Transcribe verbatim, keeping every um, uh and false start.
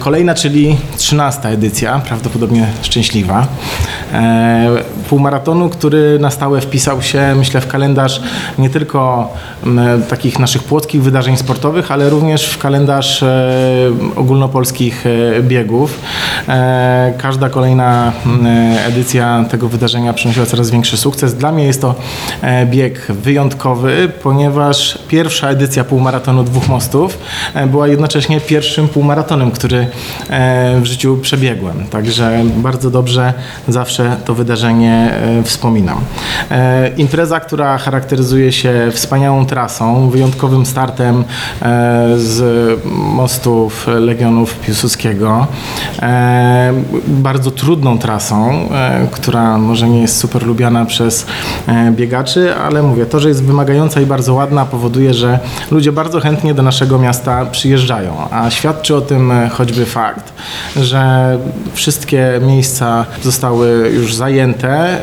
Kolejna, czyli trzynasta edycja, prawdopodobnie szczęśliwa, e, półmaratonu, który na stałe wpisał się, myślę, w kalendarz nie tylko m, takich naszych płockich wydarzeń sportowych, ale również w kalendarz e, ogólnopolskich e, biegów. E, każda kolejna m, edycja tego wydarzenia przynosiła coraz większy sukces. Dla mnie jest to e, bieg wyjątkowy, ponieważ pierwsza edycja półmaratonu Dwóch Mostów e, była jednocześnie pierwszym półmaratonem, który w życiu przebiegłem. Także bardzo dobrze zawsze to wydarzenie wspominam. Impreza, która charakteryzuje się wspaniałą trasą, wyjątkowym startem z mostów Legionów Piłsudskiego, bardzo trudną trasą, która może nie jest super lubiana przez biegaczy, ale mówię, to, że jest wymagająca i bardzo ładna, powoduje, że ludzie bardzo chętnie do naszego miasta przyjeżdżają, a świadczy o tym choćby fakt, że wszystkie miejsca zostały już zajęte.